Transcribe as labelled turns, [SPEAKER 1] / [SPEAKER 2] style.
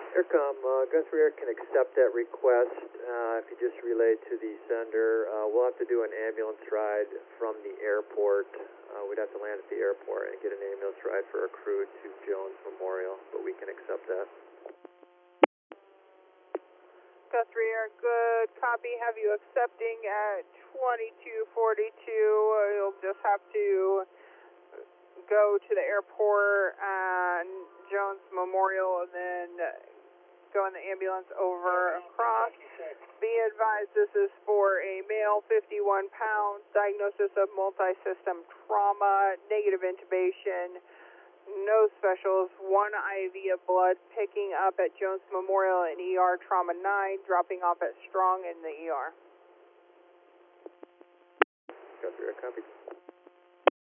[SPEAKER 1] Aircom, Guthrie Air can accept that request if you just relay to the sender. We'll have to do an ambulance ride from the airport. We'd have to land at the airport and get an ambulance ride for a crew to Jones Memorial, but we can accept that.
[SPEAKER 2] Guthrie Air, good copy. Have you accepting at 2242. You'll just have to go to the airport and Jones Memorial and then go in the ambulance over across. Be advised this is for a male, 51 pounds, diagnosis of multi-system trauma, negative intubation, no specials, 1 IV of blood, picking up at Jones Memorial and ER Trauma 9, dropping off at Strong in the ER.
[SPEAKER 1] Guthrie Air, copy.